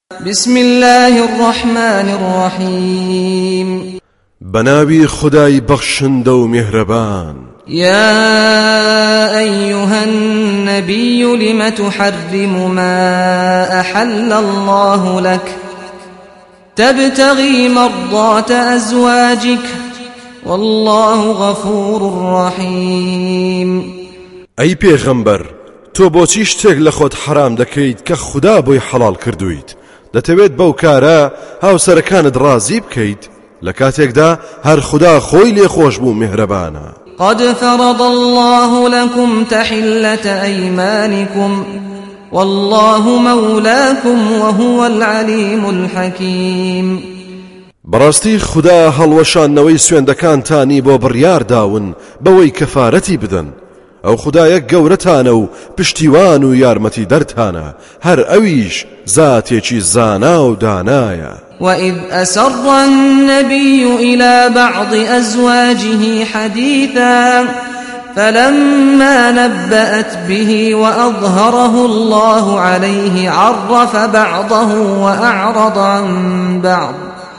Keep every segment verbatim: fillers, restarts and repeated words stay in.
بسم الله الرحمن الرحيم بناوي خداي بخشندو مهربان يا أيها النبي لم تحرم ما أحل الله لك تبتغي مرضات أزواجك والله غفور رحيم أي پیغمبر تو بۆچی شتێک لە خۆت حرام دەکەیت کە خدا بۆی حەڵال کردویت دەتەوێت بەو کارە هاوسەرەکانت ڕازی بکەیت لە کاتێکدا هەر خدا خۆی لێ خۆش بوو میهرەبانە. قد فرض الله لكم تحلة أيمانكم والله مولاكم وهو العليم الحكيم. بەڕاستی خدا هەڵوەشانەوەی سوێندەکانتانی بۆ بڕیار داون بەوەی کەفارەتی بدەن ئەو خدایە گەورەتانە و پشتیوان و یارمەتی دەرتانە هەر ئەویش زاتێکی زانا و دانایە. وإذ أسر النبي إلى بعض أزواجه حديثا فلما نبأت به وأظهره الله عليه عرف بعضه وأعرض عن بعض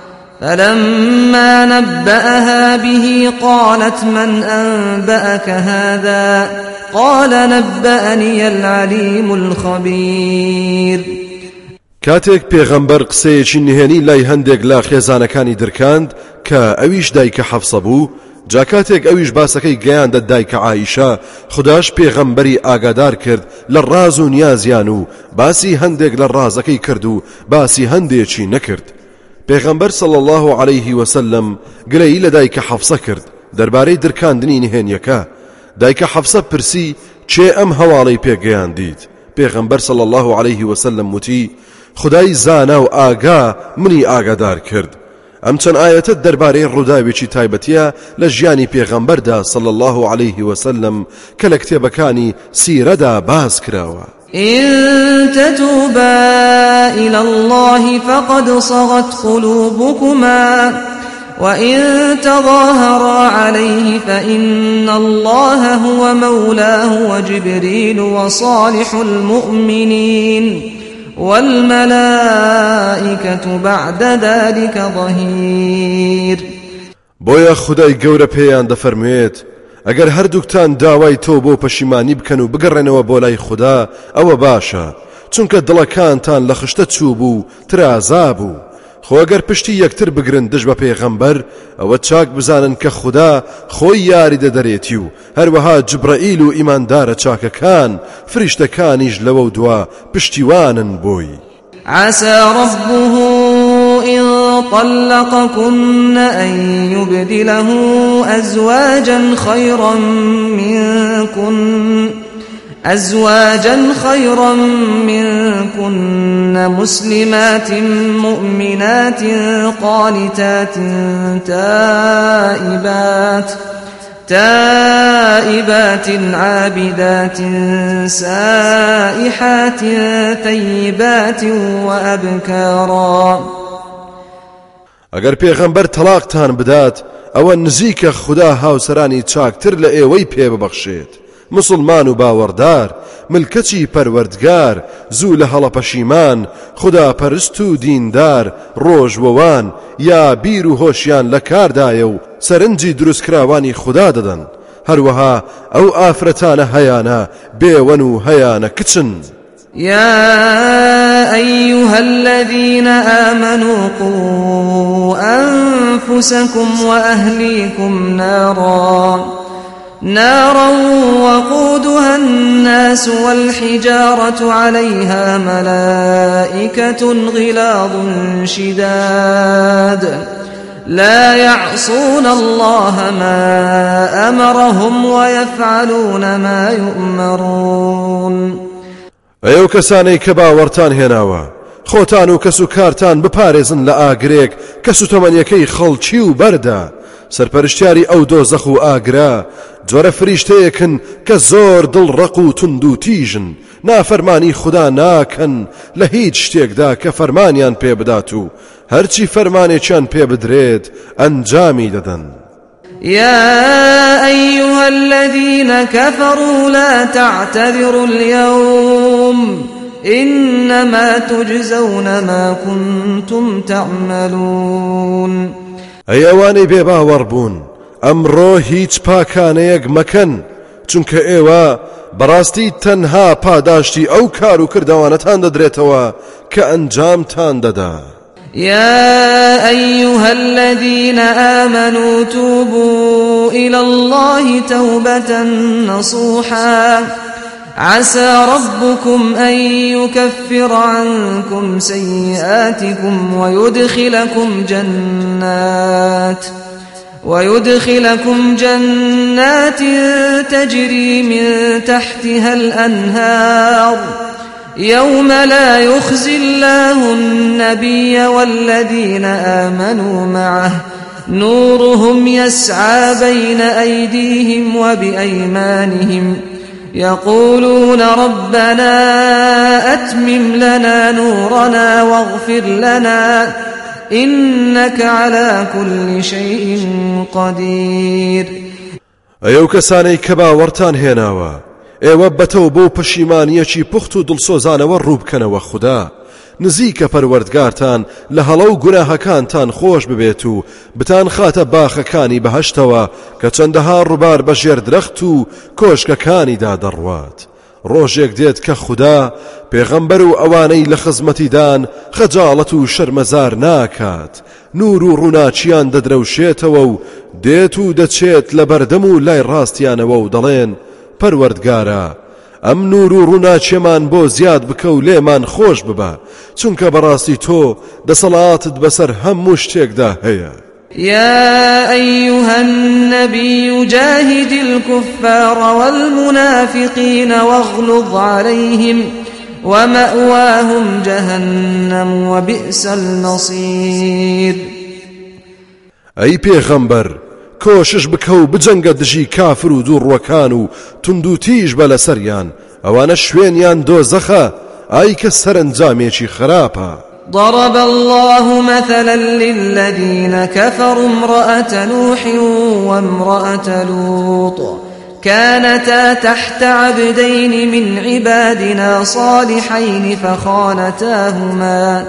فلما نبأها به قالت من أنبأك هذا قال نبأني العليم الخبير. کاتێک پێغەمبەر قسەیەکی نهێنی لای هەندێک لە خێزانەکانی درکاند کە ئەویش دایکە حەفسە بوو جا کاتێک ئەویش باسەکەی گەیاندە دایکە عایشە خداش پێغەمبەری ئاگادار کرد لە ڕاز و نیازیان و باسی هەندێک لە ڕازەکەی کرد و باسی هەندێکی نەکرد. پێغەمبەر صلی الله عليه وسلم گلەیی لە دایکە حەفسە کرد دەربارەی درکاندنی نهێنیەکە. دایکە حەفسە پرسی چێ ئەم هەواڵەی پێگەیاندیت؟ پێغەمبەر صلی الله عليه وسلم وتی خدای زانا و ئاگا منی ئاگادار کرد. ئەم چەند ئاەتە دەربارەی ڕووداوێکی تایبەتیە لە ژیانی پێغەمبەردا صلی الله عليه وسلم کە لە کتێبەکانی سیرەدا باز کراوە. إن تتوبا إلى الله فقد صغت قلوبكما وإن تظاهرا عليه فإن الله هو مولاه وجبريل وصالح المؤمنين والملائكة بعد ذلك ظهير. بۆیە خدای گەورە پێیان دەفەرموێت ئەگەر هەردووکتان داوای تۆ بۆ پەشیمانی بکەن و بگەڕێنەوە بۆ لای خدا ئەوە باشە چونکە دڵەکانتان لە خشتە چوو بوو ترازا بوو. خۆ ئەگەر پشتی یەکتر بگرن دژ بە پێغەمبەر ئەوە چاک بزانن کە خدا خۆی یاری دەدەرێتی و هەروەها جبرائیل و ئیماندارە چاکەکان فریشتەکانیش لەوە و دوا پشتیوانن بۆی. عسى ربه إن طلقكن أن يبدله أزواجا خيرا منكن أزواجا خيرا منكن مسلمات مؤمنات قانتات تائبات تائبات عابدات سائحات ثيبات وأبكارا. ئەگەر پێغەمبەر تەلاقتان بدات ئەوە نزیکە خدا هاوسەرانی چاکتر لە ئێوەی پێ ببەخشێت مسلمان و باوەڕدار ملکەچی پەروەردگار زوو لە هەڵە پەشیمان خدا پەرست و دیندار ڕۆژوەوان یا بیر و هۆشیان لە کاردایە و سەرنجی دروستکراوانی خدا دەدەن هەروەها ئەو ئافرەتانە هەیانە بێوەن و هەیانە کچن. يا أيها الذين آمنوا قوا أنفسكم وأهليكم نارا نارا وقودها الناس والحجارة عليها ملائكة غلاظ شداد لا يعصون الله ما أمرهم ويفعلون ما يؤمرون. ئەو کەسانەی کە باوەڕتان هێناوە خۆتان و کەس و کارتان بپارێزن لە ئاگرێک کەس و تەمەنیەکەی خەڵکی و بەردا سەرپەرشتیاری ئەو دۆزەخ و ئاگرا جۆرە فریشتەیەکن کە زۆر دڵڕەق و تند و تیژن نافەرمانی خدا ناکەن لە هیچ شتێکدا کە فەرمانیان پێ بدات و هەرچی فەرمانێکیان پێ بدرێت ئەنجامی دەدەن. يا أيها الذين كفروا لا تعتذروا اليوم إنما تجزون ما كنتم تعملون. ئەی ئەوانەی بێباوەڕ بوون ئەمڕۆ هیچ پاکانەیەک مەکەن چونکە ئێوە بەڕاستی تەنها پاداشتی ئەو کار و کردەوانەتان دەدرێتەوە کە ئەنجامتان دەدا. يا أيها الذين آمنوا توبوا إلى الله توبة نصوحا عسى ربكم أن يكفر عنكم سيئاتكم ويدخلكم جنات ويدخلكم جنات تجري من تحتها الأنهار يوم لا يخزي الله النبي والذين آمنوا معه نورهم يسعى بين أيديهم وبأيمانهم يقولون ربنا أتمم لنا نورنا واغفر لنا إنك على كل شيء قدير. ئەو کەسانەی کە باوەڕتان هێناوە ئێوە بەتەو بۆ پەشیمانیەکی پوخت و دڵسۆزانەوە ڕووبکەنەوە خوددا نزیکە پەروەردگارتان لە هەڵە و گوناهەکانتان خۆش ببێت و بتان خاتە باخەکانی بەهەشتەوە کە چەندەها ڕووبار بەژێر درەخت و کۆشکەکانیدا دەڕوات. ڕۆژێک دێت کە خوددا پێغەمبەر و ئەوانەی لە خزمەتیدان خەجاڵەت و شەرمەزار ناکات، نور و ڕووناچیان دەدرەوشێتەوە و دێت و دەچێت لە بەردەم و لای ڕاستیانەوە و دەڵێن پەروەردگارە ئەم نور و ڕووناچیمان بۆ زیاد بکە و لێمان خۆش ببە چونکە بەڕاستی تۆ دەسەڵاتت بەسەر هەموو شتێکدا هەیە. يا أيها النبي جاهد الكفار والمنافقين واغلظ عليهم ومأواهم جهنم وبئس المصير. أي پیغمبر کۆشش بکە و بجەنگە دژی کافر و دووڕوەکان و تند و تیژ بە لەسەریان ئەوانە شوێنیان دۆزەخە ئای کە سەرنجامێکی خراپە. ضرب الله مثلا للذين كفروا امرأة نوح وامرأة لوط كانتا تحت عبدين من عبادنا صالحين فخانتاهما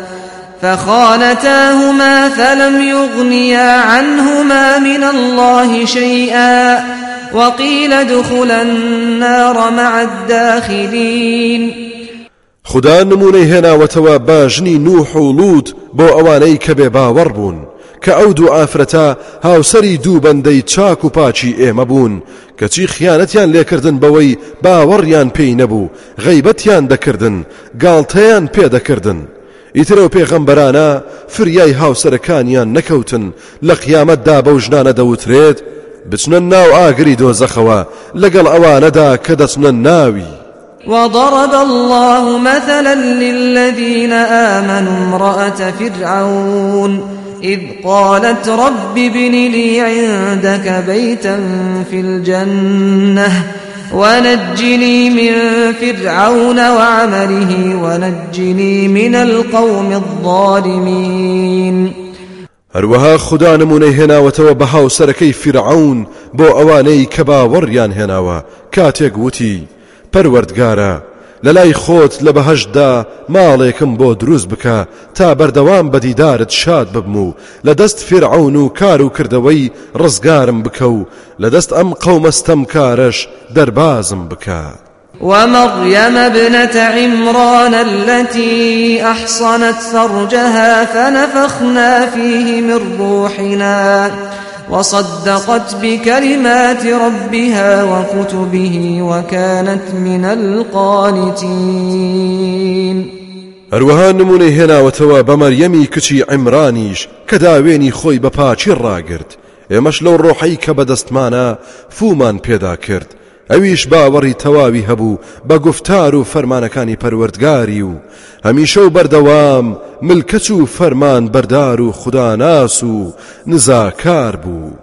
فخانتاهما فلم يغنيا عنهما من الله شيئا وقيل ادخلا النار مع الداخلين. خدا نمونەی هێناوەتەوە بە ژنی نوح و لوط بۆ ئەوانەی کە بێ باوەڕ بوون کە ئەو دوو ئافرەتە هاوسەری دوو بەندەی چاک و پاچی ئێمە بوون کەچی خیانەتیان لێکردن بەوەی باوەڕیان پێی نەبوو، غەیبەتیان دەکردن، گاڵتەیان پێدەکردن. ئیترەوە پێغەمبەرانە فریای هاوسەرەکانیان نەکەوتن لە قیامەتدا بەو ژنانە دەوترێت بچنە ناو ئاگری دۆزەخەوە لەگەڵ ئەوانەدا کە دەچنە ناوی. وضرب الله مثلا للذين آمنوا امرأة فرعون إذ قالت رب ابن لي عندك بيتا في الجنة ونجني من فرعون وعمله ونجني من القوم الظالمين. هەروەها خدا نمونەی هێناوەتەوە بە هاوسەرەکەی فرعون بۆ ئەوانەی کە باوەڕیان هێناوە کاتێک وتی پەروەردگارە لەلای خۆت لە بەهەشتدا ماڵێکم بۆ دروست بکە تا بەردەوام بەدیدارت شاد ببم و لە دەست فرعون و کار و کردەوەی ڕزگارم بکە و لە دەست ئەم قەومەستەم کارش دەربازم بکە. ومريم ابنة عمران التي أحصنت فرجها فنفخنا فيه من روحنا وصدقت بكلمات ربها وكتبه وكانت من القانتين. هەروەها نمونەی هێناوەتەوە بە مەریەمی کچی عیمرانیش کە داوێنی خۆی بە پاچی ڕاگرت، ئێمەش لەو ڕۆحەی کە بەدەستمانە فومان پێدا کرد، ئەویش باوەڕی تەواوی هەبوو بە گفتار و فەرمانەکانی پەروەردگاری و هەمیشە و بەردەوام ملکەچ و فەرمان بەردار و خوداناس و نزاکار بوو.